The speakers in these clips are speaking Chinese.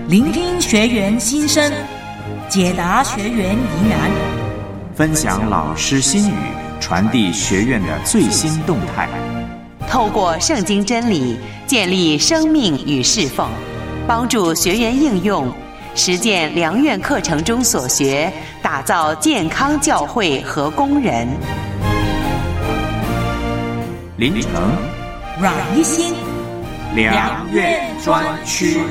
聆听学员心声，解答学员疑难， 分享老师心语，传递学院的最新动态。 透过圣经真理建立生命与侍奉，帮助学员应用实践良院课程中所学，打造健康教会和工人。 林成、 阮一心， 良院专区。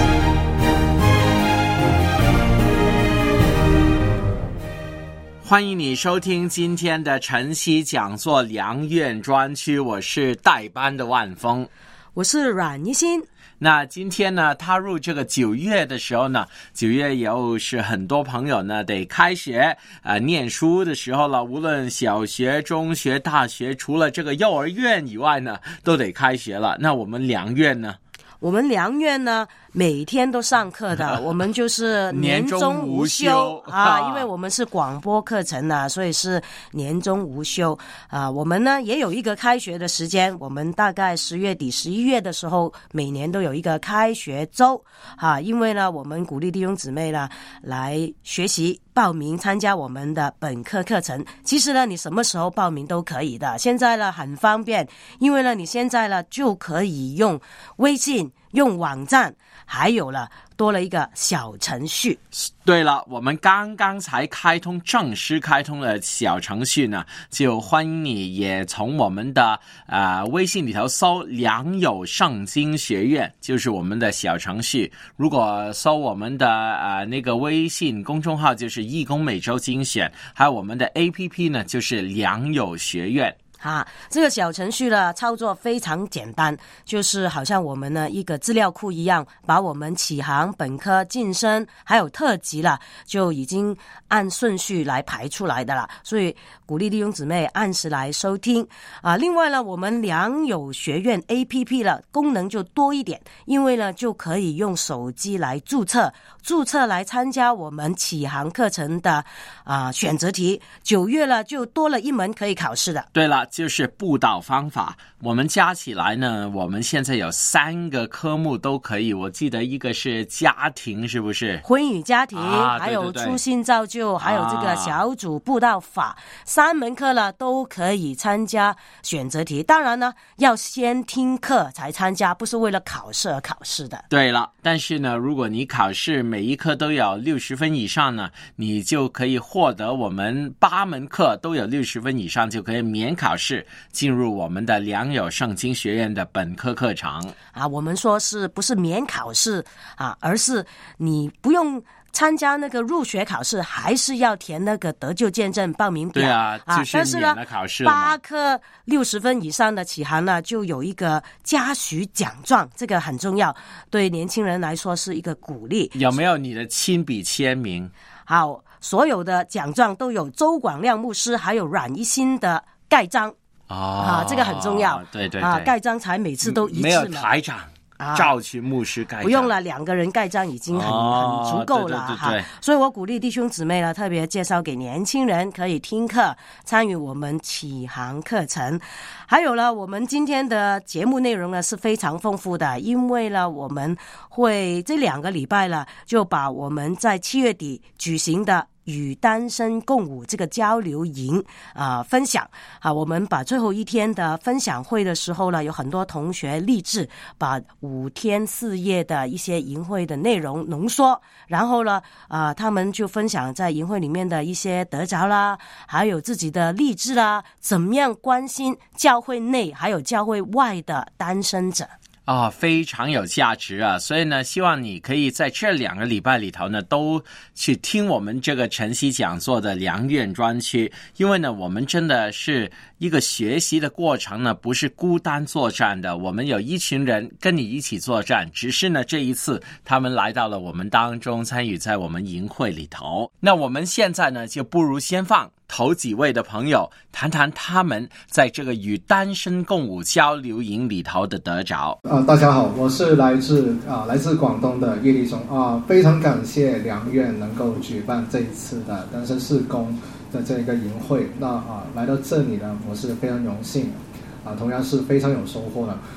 欢迎你收听今天的晨曦讲座良院专区，我是代班的万峰， 我是阮一心。 那今天呢，踏入这个9月的时候呢，9月又是很多朋友呢得开学念书的时候了，无论小学、中学、大学，除了这个幼儿园以外呢，都得开学了。那我们良院呢？ 我们良院呢，每天都上课的，我们就是年终无休因为我们是广播课程呢，所以是年终无休我们呢也有一个开学的时间，我们大概10月底、11月的时候，每年都有一个开学周因为呢，我们鼓励弟兄姊妹呢来学习。报名参加我们的本科课程，其实呢，你什么时候报名都可以的。现在呢很方便，因为呢，你现在呢就可以用微信、用网站，还有了多了一个小程序。 对了，我们刚刚才正式开通了小程序呢，就欢迎你也从我们的微信里头搜良友圣经学院，就是我们的小程序。如果搜我们的那个微信公众号，就是义工每周精选，还有我们的 APP 呢，就是良友学院。 这个小程序呢操作非常简单，就是好像我们呢一个资料库一样，把我们启航、本科、晋升还有特级了，就已经按顺序来排出来的了，所以鼓励弟兄姊妹按时来收听另外呢，我们良友学院 APP 了功能就多一点，因为呢就可以用手机来注册来参加我们启航课程的选择题。9月了就多了一门可以考试的。 对了，就是布道方法，我们加起来呢，我们现在有3个科目都可以。我记得一个是家庭，是不是？ 婚与家庭还有对对对初心造就还有这个小组布道法3门课了都可以参加选择题。当然呢，要先听课才参加，不是为了考试而考试的。 对了，但是呢，如果你考试每一科都有60分以上呢，你就可以获得我们8门课都有60分以上，就可以免考试进入我们的良友圣经学院的本科课程我们说是不是免考试而是你不用参加那个入学考试，还是要填那个得救见证报名表。 对就是免了考试了嘛。 8科60分以上的启航呢，就有一个嘉许奖状，这个很重要，对年轻人来说是一个鼓励。 有没有你的亲笔签名？ 好，所有的奖状都有周广亮牧师还有阮一心的盖章这个很重要。 对对盖章才每次都一致。 没有台长赵群牧师盖章， 不用了，2个人盖章已经很足够了对。 所以我鼓励弟兄姊妹呢，特别介绍给年轻人可以听课，参与我们启航课程。还有呢，我们今天的节目内容呢是非常丰富的，因为呢，我们会这2个礼拜了，就把我们在7月底举行的与单身共舞这个交流营分享我们把最后一天的分享会的时候呢，有很多同学立志把5天4夜的一些营会的内容浓缩，然后呢他们就分享在营会里面的一些得着啦，还有自己的励志啦，怎么样关心教会内还有教会外的单身者非常有价值所以呢，希望你可以在这2个礼拜里头呢，都去听我们这个晨曦讲座的良院专区，因为呢，我们真的是一个学习的过程呢，不是孤单作战的，我们有一群人跟你一起作战，只是呢，这一次他们来到了我们当中，参与在我们营会里头。那我们现在呢，就不如先放头几位的朋友谈谈他们在这个与单身共舞交流营里头的得着。 大家好，我是来自广东的叶立松非常感谢良院能够举办这一次的单身事工的这个营会。那来到这里呢，我是非常荣幸同样是非常有收获的。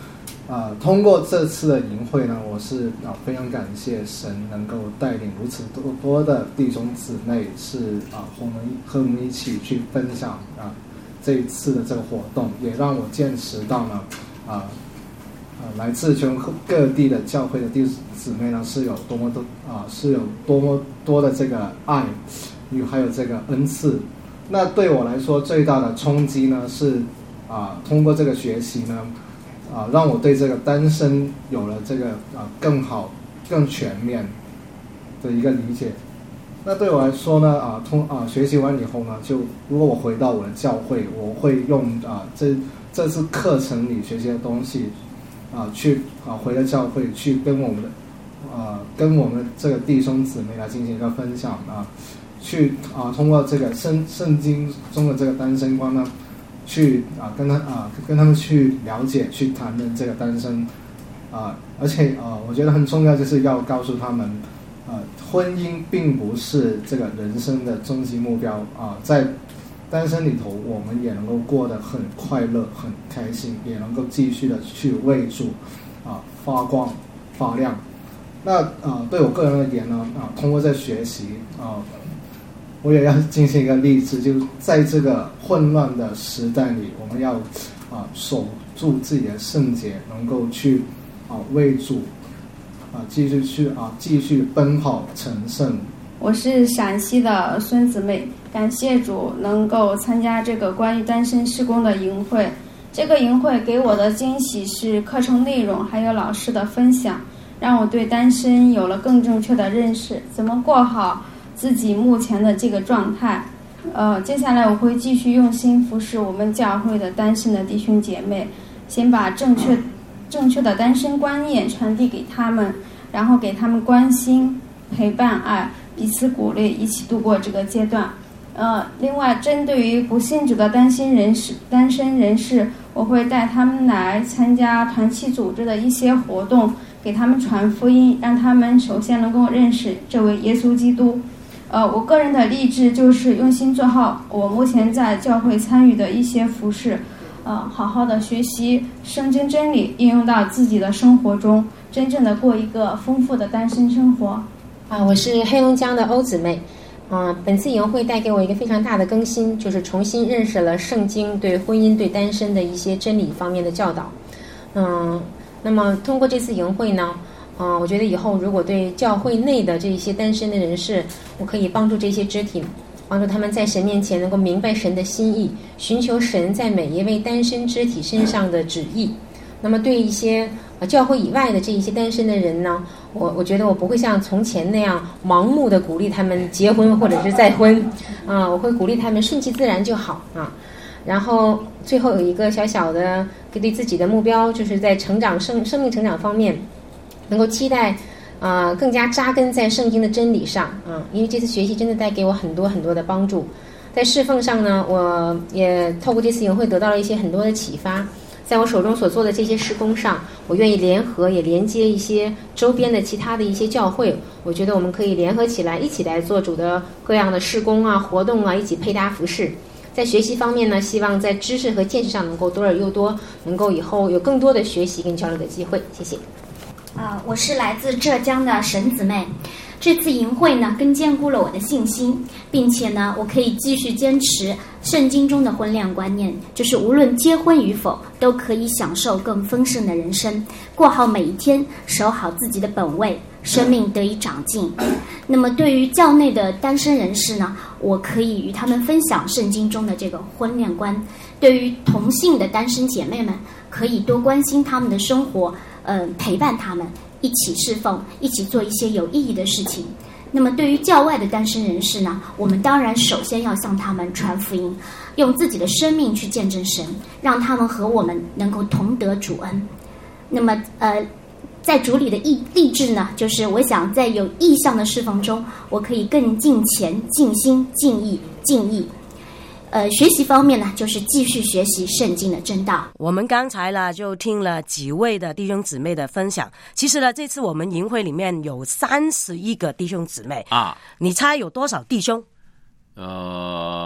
通过这次的营会呢，我是非常感谢神能够带领如此多的弟兄姊妹和我们一起去分享这一次的这个活动，也让我见识到呢来自全国各地的教会的弟兄姊妹呢是有多么多的这个爱与还有这个恩赐。那对我来说最大的冲击呢是通过这个学习呢让我对这个单身有了这个更好更全面的一个理解。那对我来说呢学习完以后呢，就如果我回到我的教会，我会用这次课程里学习的东西去回到教会去跟我们的这个弟兄姊妹来进行一个分享去通过这个圣经中的这个单身观呢，去跟他们去了解去谈论这个单身而且我觉得很重要，就是要告诉他们婚姻并不是这个人生的终极目标在单身里头我们也能够过得很快乐很开心，也能够继续的去为主发光发亮。那对我个人而言呢通过这学习我也要进行一个励志，就在这个混乱的时代里，我们要守住自己的圣洁，能够去为主继续奔跑成圣。 我是陕西的孙姊妹，感谢主能够参加这个关于单身事工的营会。这个营会给我的惊喜是课程内容还有老师的分享，让我对单身有了更正确的认识，怎么过好自己目前的这个状态。接下来我会继续用心服侍我们教会的单身的弟兄姐妹，先把正确的单身观念传递给他们，然后给他们关心陪伴爱，彼此鼓励，一起度过这个阶段。另外针对于不信主的单身人士，我会带他们来参加团契组织的一些活动，给他们传福音，让他们首先能够认识这位耶稣基督。我个人的励志就是用心做好我目前在教会参与的一些服事，好好的学习圣经真理，应用到自己的生活中，真正的过一个丰富的单身生活。 我是黑龙江的欧姊妹。本次营会带给我一个非常大的更新，就是重新认识了圣经对婚姻对单身的一些真理方面的教导。那么通过这次营会呢，我觉得以后如果对教会内的这些单身的人士，我可以帮助这些肢体，帮助他们在神面前能够明白神的心意，寻求神在每一位单身肢体身上的旨意。那么对一些教会以外的这一些单身的人呢，我觉得我不会像从前那样盲目的鼓励他们结婚或者是再婚我会鼓励他们顺其自然就好然后最后有一个小小的对自己的目标，就是在生命成长方面能够期待更加扎根在圣经的真理上因为这次学习真的带给我很多很多的帮助。在侍奉上呢，我也透过这次营会得到了一些很多的启发。在我手中所做的这些事工上，我愿意联合也连接一些周边的其他的一些教会，我觉得我们可以联合起来，一起来做主的各样的事工活动一起配搭服事。在学习方面呢，希望在知识和见识上能够多而又多，能够以后有更多的学习跟交流的机会。谢谢。 我是来自浙江的沈姊妹。这次营会呢，更坚固了我的信心，并且呢，我可以继续坚持圣经中的婚恋观念，就是无论结婚与否，都可以享受更丰盛的人生，过好每一天，守好自己的本位，生命得以长进。那么对于教内的单身人士呢，我可以与他们分享圣经中的这个婚恋观。对于同性的单身姐妹们，可以多关心他们的生活，陪伴他们，一起侍奉，一起做一些有意义的事情。那么对于教外的单身人士呢，我们当然首先要向他们传福音，用自己的生命去见证神，让他们和我们能够同得主恩。那么在主里的励志呢，就是我想在有意向的侍奉中，我可以更敬虔、尽心、尽意、尽意。学习方面呢，就是继续学习圣经的真道。 我们刚才呢就听了几位的弟兄姊妹的分享。其实呢，这次我们营会里面有31个弟兄姊妹你猜有多少弟兄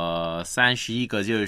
31个就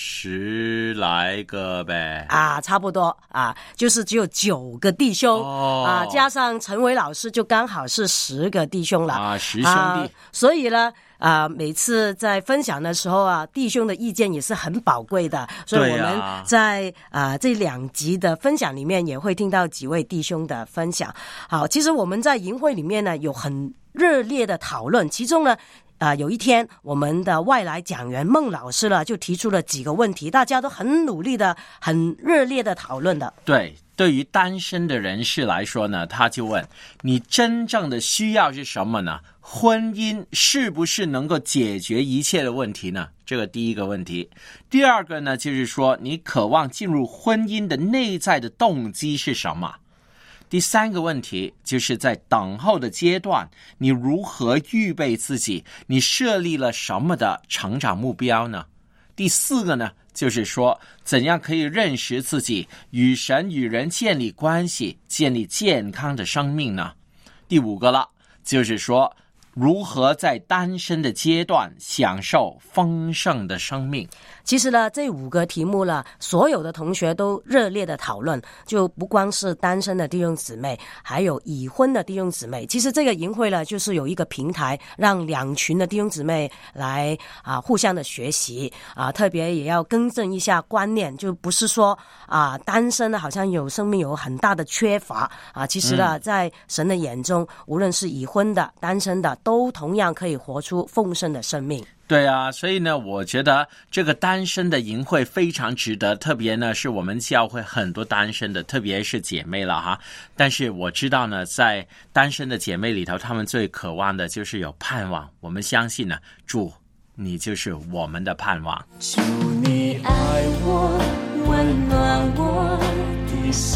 10来个呗。 差不多就是只有9个弟兄加上陈伟老师就刚好是10个弟兄了 10兄弟。 所以呢每次在分享的时候弟兄的意见也是很宝贵的，所以我们在这2集的分享里面也会听到几位弟兄的分享。好，其实我们在营会里面呢有很热烈的讨论，其中呢有一天我们的外来讲员孟老师呢就提出了几个问题，大家都很努力的很热烈的讨论的。 对于单身的人士来说呢，他就问你真正的需要是什么呢？婚姻是不是能够解决一切的问题呢？这个第一个问题。第二个呢，就是说你渴望进入婚姻的内在的动机是什么？第三个问题就是在等候的阶段，你如何预备自己？你设立了什么的成长目标呢？第四个呢，就是说怎样可以认识自己，与神与人建立关系，建立健康的生命呢？第5个了，就是说如何在单身的阶段享受丰盛的生命。 其实呢，这5个题目呢，所有的同学都热烈的讨论，就不光是单身的弟兄姊妹，还有已婚的弟兄姊妹。其实这个营会呢，就是有一个平台，让2群的弟兄姊妹来互相的学习特别也要更正一下观念，就不是说单身呢好像有生命有很大的缺乏其实呢，在神的眼中，无论是已婚的、单身的，都同样可以活出丰盛的生命。 对所以呢，我觉得这个单身的营会非常值得，特别呢是我们教会很多单身的，特别是姐妹了但是我知道呢，在单身的姐妹里头，她们最渴望的就是有盼望。我们相信呢，主，你就是我们的盼望。 主，你爱我，温暖我的心，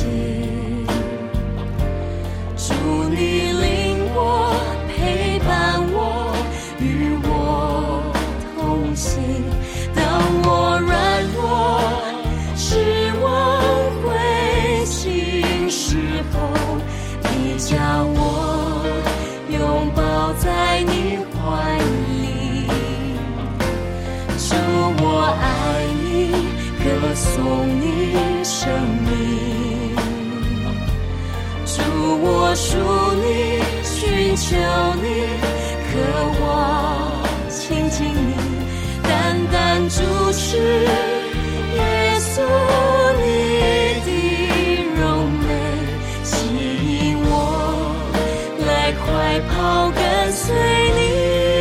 主，你领我，陪伴我，与我同行。当我软弱，失望灰心时候，你将我拥抱在你怀里。主，我爱你，歌颂你生命。主，我属你，寻求你，渴望亲近你，单单注视耶稣你的荣美，吸引我来快跑跟随你。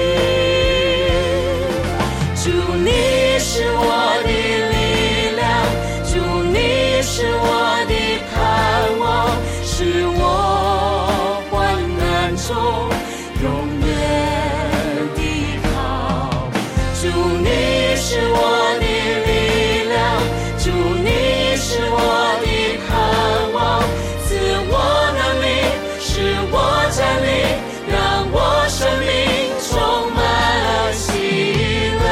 主，你是我的力量，主，你是我的盼望，是我患难中永远的靠。主，你是我的力量，主，你是我的盼望，赐我能力，使我站立，让我生命充满喜乐。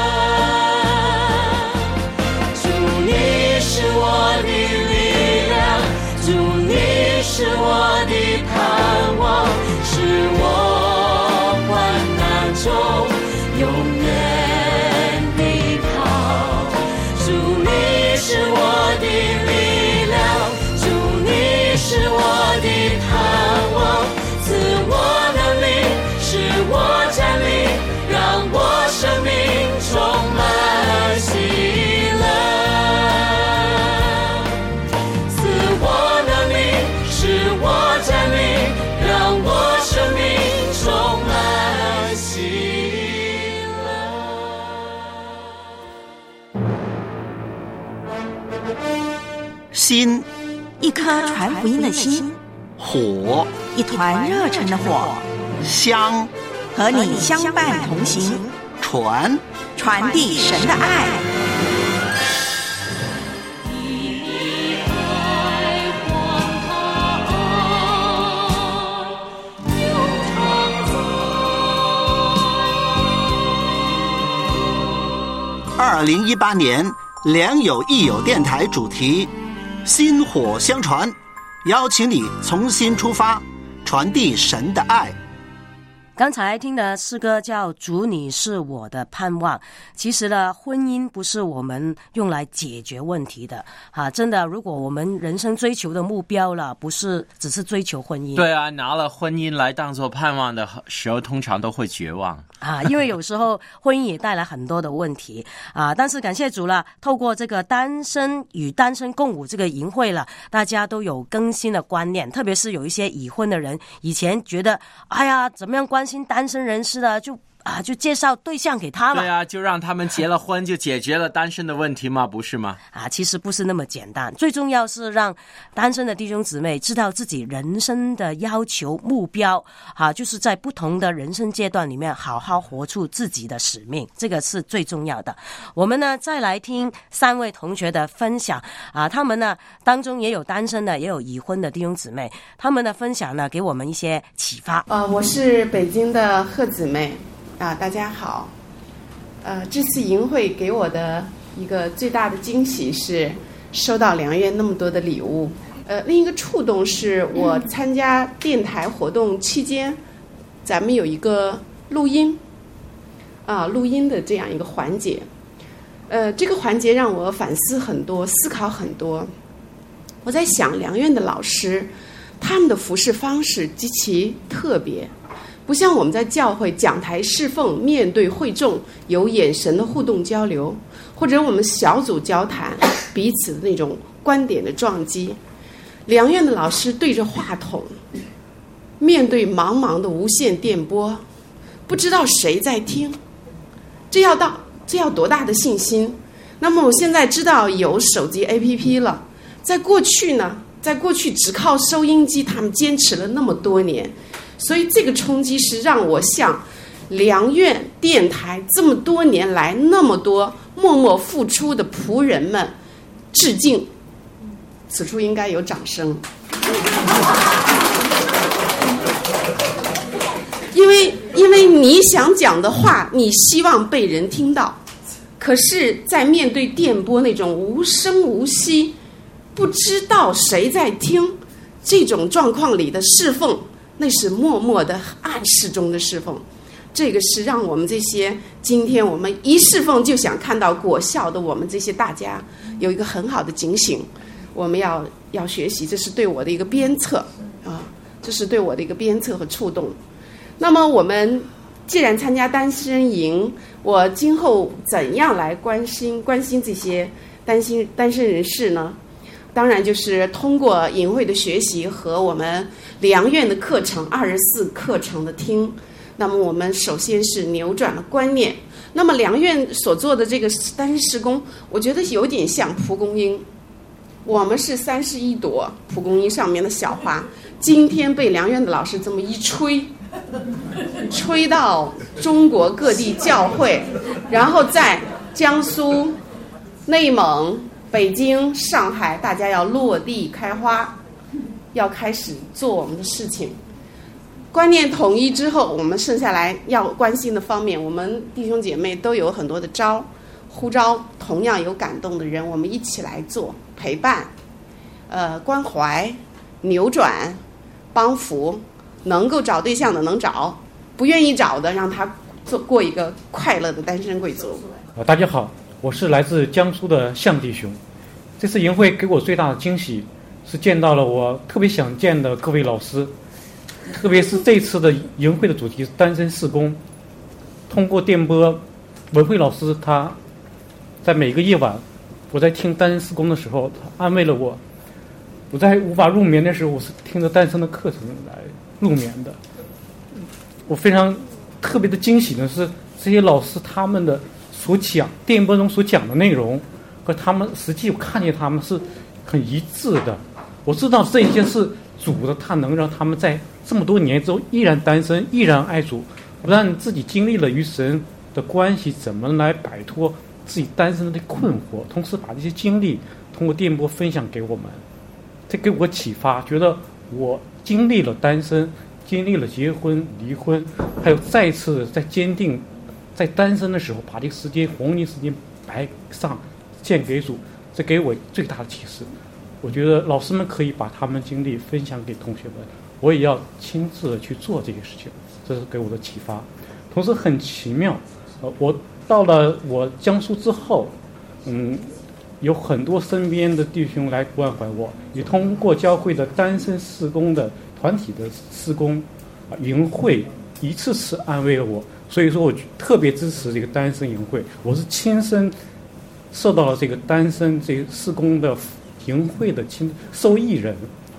主，你是我的力量，主，你是我的盼望，是我患难中永远的靠。主，你是我的力量，主，你是我的盼望，赐我能力，使我站立，让我生命充满喜乐。赐我能力，使我站立，让我生命充满喜乐。心，一颗传福音的心； 火， 一团热忱的火； 香， 和你相伴同行； 传， 传递神的爱。 2018年良友益友电台主题薪火相传，邀请你从心出发，传递神的爱。 刚才听的诗歌叫《主你是我的盼望》。其实呢，婚姻不是我们用来解决问题的真的，如果我们人生追求的目标了，不是只是追求婚姻。 对啊，拿了婚姻来当作盼望的时候，通常都会绝望因为有时候婚姻也带来很多的问题但是感谢主了，透过这个单身与单身共舞这个营会了，大家都有更新的观念，特别是有一些已婚的人，以前觉得哎呀怎么样关心单身人士的，就介绍对象给他了。 对啊，就让他们结了婚就解决了单身的问题吗？不是吗？ 其实不是那么简单，最重要是让单身的弟兄姊妹知道自己人生的要求目标就是在不同的人生阶段里面好好活出自己的使命，这个是最重要的。我们呢再来听3位同学的分享他们呢当中也有单身的，也有已婚的弟兄姊妹，他们的分享呢给我们一些启发。 我是北京的贺姊妹大家好。这次营会给我的一个最大的惊喜是收到良院那么多的礼物。另一个触动是我参加电台活动期间，咱们有一个录音的这样一个环节。这个环节让我反思很多，思考很多。我在想，良院的老师他们的服事方式极其特别，不像我们在教会讲台侍奉，面对会众有眼神的互动交流，或者我们小组交谈彼此的那种观点的撞击。良院的老师对着话筒，面对茫茫的无线电波，不知道谁在听，这要多大的信心。那么我现在知道有手机 APP 了，在过去只靠收音机，他们坚持了那么多年，所以这个冲击是让我向良院电台这么多年来那么多默默付出的仆人们致敬。此处应该有掌声。因为你想讲的话，你希望被人听到，可是在面对电波那种无声无息，不知道谁在听这种状况里的侍奉，那是默默的暗示中的侍奉。这个是让我们这些今天我们一侍奉就想看到果效的我们这些大家有一个很好的警醒。我们要学习，这是对我的一个鞭策这是对我的一个鞭策和触动。那么我们既然参加单身营，我今后怎样来关心这些单身人士呢？当然就是通过营会的学习和我们良院的课程24课程的听。那么我们首先是扭转了观念。那么良院所做的这个单身事工，我觉得有点像蒲公英。我们是31朵蒲公英上面的小花，今天被良院的老师这么一吹到中国各地教会，然后在江苏、内蒙、北京、上海，大家要落地开花，要开始做我们的事情。观念统一之后，我们剩下来要关心的方面，我们弟兄姐妹都有很多的呼召同样有感动的人，我们一起来做陪伴、关怀、扭转、帮扶，能够找对象的能找，不愿意找的让他过一个快乐的单身贵族。 大家好，我是来自江苏的向弟兄。这次营会给我最大的惊喜是见到了我特别想见的各位老师，特别是这次的营会的主题是单身事工。通过电波，文慧老师他在每个夜晚，我在听单身事工的时候，他安慰了我。我在无法入眠的时候，我是听着单身的课程来入眠的。我非常特别的惊喜的是，这些老师他们的所讲电波中所讲的内容和他们实际我看见他们是很一致的。我知道这一些是主的，他能让他们在这么多年之后依然单身，依然爱主，不但自己经历了与神的关系，怎么来摆脱自己单身的困惑，同时把这些经历通过电波分享给我们。这给我启发，觉得我经历了单身，经历了结婚、离婚，还有再次在坚定在单身的时候把这个时间黄金时间白上献给主，这给我最大的启示。我觉得老师们可以把他们经历分享给同学们，我也要亲自去做这个事情。 这是给我的启发。同时很奇妙，我到了我江苏之后，有很多身边的弟兄来关怀我，也通过教会的单身事工的团体的事工营会，一次次安慰了我。所以说我特别支持这个单身营会，我是亲身受到了这个单身这个事工的营会的受益人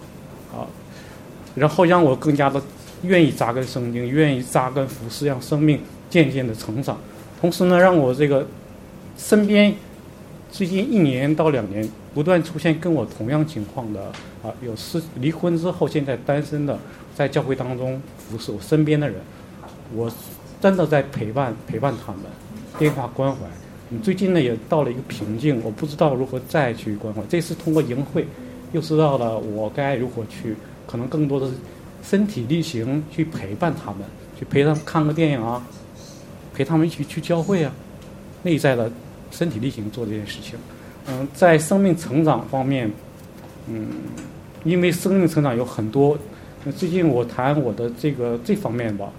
然后让我更加的愿意扎根圣经，愿意扎根服事，让生命渐渐的成长。同时呢，让我这个身边最近1年到2年不断出现跟我同样情况的有离婚之后现在单身的，在教会当中服侍我身边的人，我真的在陪伴他们，电话关怀。最近呢也到了一个瓶颈，我不知道如何再去关怀。这次通过营会，又知道了我该如何去，可能更多的是身体力行去陪伴他们，去陪他们看个电影啊，陪他们一起去教会啊，内在的身体力行做这件事情。在生命成长方面，因为生命成长有很多，最近我谈我的这方面吧，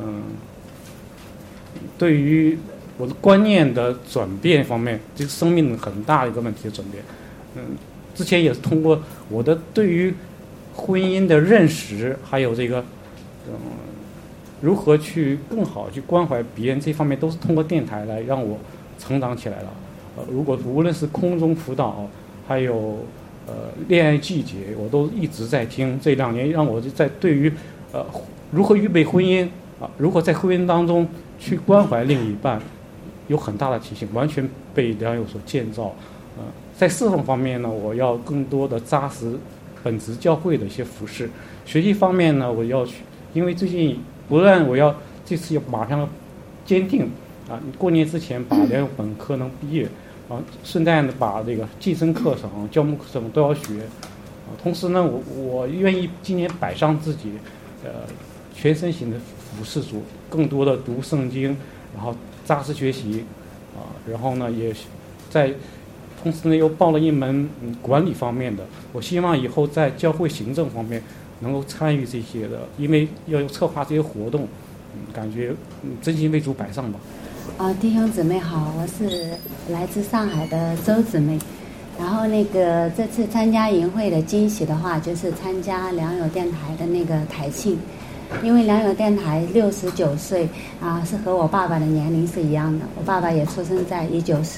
对于我的观念的转变方面，这个生命很大的一个问题的转变。之前也是通过我的对于婚姻的认识，还有这个如何去更好去关怀别人，这方面都是通过电台来让我成长起来了。如果无论是空中辅导，还有恋爱季节，我都一直在听。这2年让我在对于如何预备婚姻如何在婚姻当中去关怀另一半，有很大的提醒，完全被良友所建造。在侍奉方面呢，我要更多的扎实本职教会的一些服事。学习方面呢，我要去，因为最近不但我要这次要马上坚定过年之前把良友本科能毕业顺带呢把这个晋升课程、教牧课程都要学同时呢，我愿意今年摆上自己全身心的服事主，更多的读圣经，然后扎实学习然后呢也在同时呢又报了一门管理方面的。我希望以后在教会行政方面能够参与这些的，因为要策划这些活动，感觉真心为主摆上吧。 弟兄姊妹好，我是来自上海的周姊妹。然后这次参加营会的惊喜的话，就是参加良友电台的台庆。因为良友电台69岁是和我爸爸的年龄是一样的，我爸爸也出生在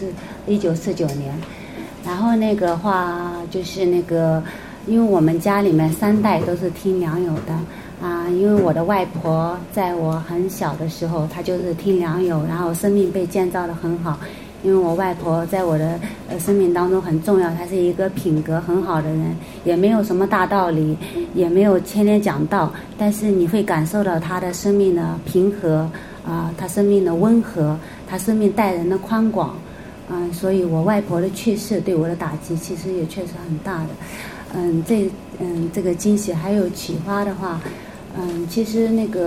1949年。然后话就是因为我们家里面3代都是听良友的因为我的外婆在我很小的时候，她就是听良友，然后生命被建造得很好。因为我外婆在我的生命当中很重要，她是一个品格很好的人，也没有什么大道理，也没有天天讲道，但是你会感受到她的生命的平和她生命的温和，她生命待人的宽广所以我外婆的去世对我的打击其实也确实很大的。这个惊喜还有启发的话，其实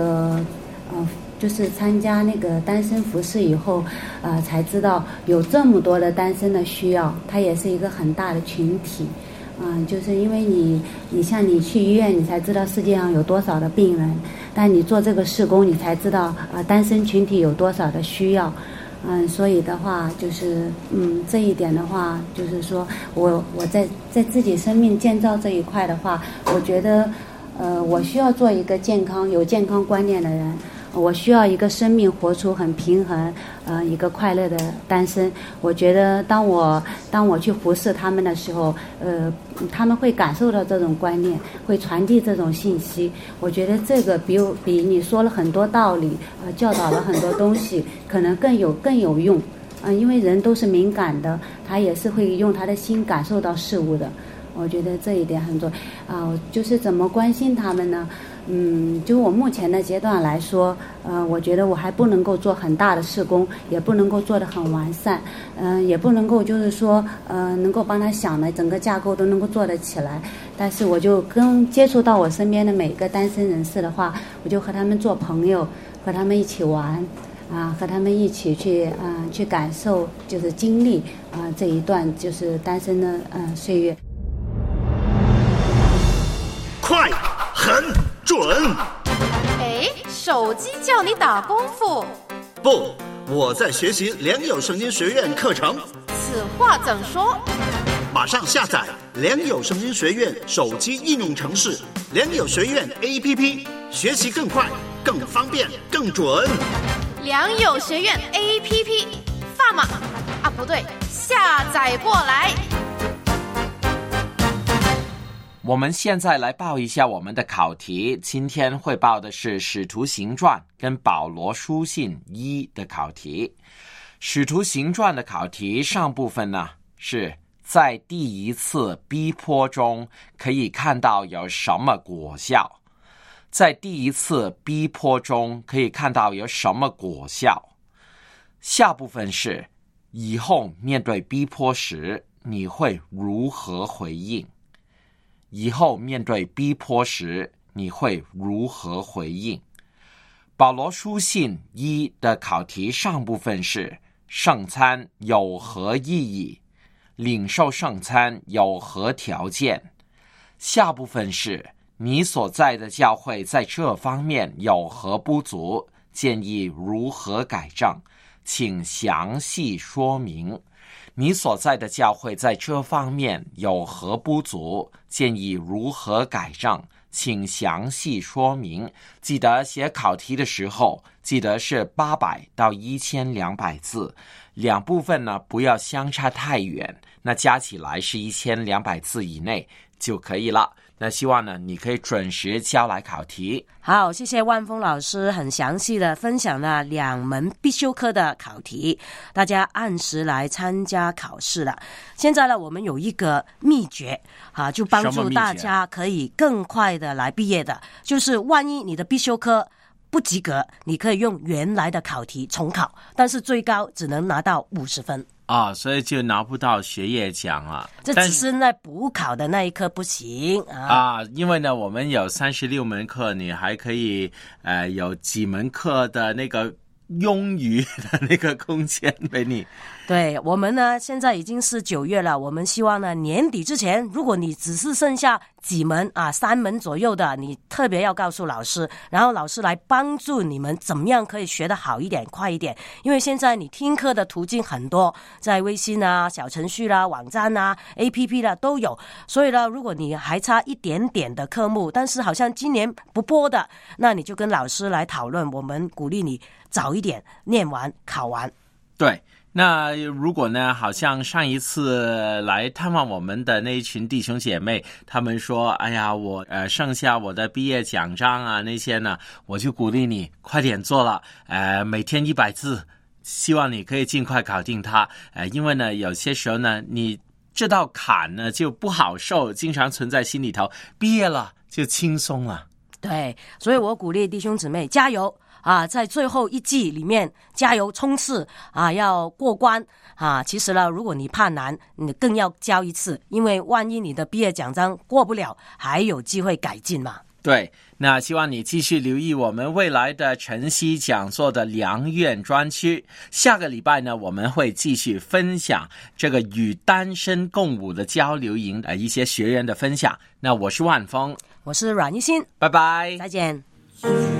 就是参加单身服事以后才知道有这么多的单身的需要，它也是一个很大的群体就是因为你像你去医院，你才知道世界上有多少的病人，但你做这个事工，你才知道单身群体有多少的需要所以的话就是这一点的话，就是说我在自己生命建造这一块的话，我觉得我需要做一个有健康观念的人，我需要一个生命活出很平衡一个快乐的单身。我觉得当我去服侍他们的时候他们会感受到这种观念，会传递这种信息。我觉得这个比你说了很多道理教导了很多东西可能更有用因为人都是敏感的，他也是会用他的心感受到事物的。我觉得这一点很重要就是怎么关心他们呢？就我目前的阶段来说我觉得我还不能够做很大的事工，也不能够做得很完善也不能够就是说能够帮他想的整个架构都能够做得起来。但是我就接触到我身边的每个单身人士的话，我就和他们做朋友，和他们一起玩和他们一起去感受，就是经历这一段就是单身的岁月。 快狠准手机叫你打功夫。 不，我在学习良友圣经学院课程。 此话怎说？ 马上下载良友圣经学院手机应用程式良友学院 APP， 学习更快、更方便、更准。 良友学院 APP， 发嘛啊不对，下载过来。 我们现在来报一下我们的考题，今天会报的是《使徒行传》跟保罗书信1的考题。《使徒行传》的考题上部分呢，是在第一次逼迫中可以看到有什么果效。在第一次逼迫中可以看到有什么果效。下部分是以后面对逼迫时你会如何回应。以后面对逼迫时你会如何回应。保罗书信1的考题上部分是圣餐有何意义，领受圣餐有何条件。下部分是你所在的教会在这方面有何不足，建议如何改正，请详细说明。你所在的教会在这方面有何不足，建议如何改正，请详细说明。记得写考题的时候，记得是800到1200字，两部分呢不要相差太远，那加起来是1200字以内就可以了。那希望呢你可以准时交来考题。 好，谢谢万峰老师很详细的分享了2门必修课的考题，大家按时来参加考试了。现在呢我们有一个秘诀就帮助大家可以更快的来毕业的，就是万一你的必修课不及格，你可以用原来的考题重考，但是最高只能拿到50分所以就拿不到学业奖啊。 这只是在补考的那一科不行因为呢我们有36门课，你还可以有几门课的那个用余的那个空间给你。 对，我们呢现在已经是9月了，我们希望呢年底之前，如果你只是剩下几门3门左右的，你特别要告诉老师，然后老师来帮助你们怎么样可以学得好一点快一点。因为现在你听课的途径很多，在微信小程序网站APP 都有，所以呢如果你还差一点点的科目，但是好像今年不播的，那你就跟老师来讨论，我们鼓励你早一点念完考完。 对，那如果呢好像上一次来探望我们的那一群弟兄姐妹，他们说哎呀我剩下我的毕业奖章那些呢，我就鼓励你快点做了，每天100字，希望你可以尽快搞定它。因为呢有些时候呢你这道坎呢就不好受，经常存在心里头，毕业了就轻松了。 对，所以我鼓励弟兄姊妹加油在最后一季里面加油冲刺要过关其实呢如果你怕难，你更要交一次，因为万一你的毕业奖章过不了，还有机会改进嘛。 对，那希望你继续留意我们未来的晨曦讲座的良苑专区。下个礼拜呢我们会继续分享这个与单身共舞的交流营一些学员的分享。那我是万峰， 我是阮一心， 拜拜， 再见。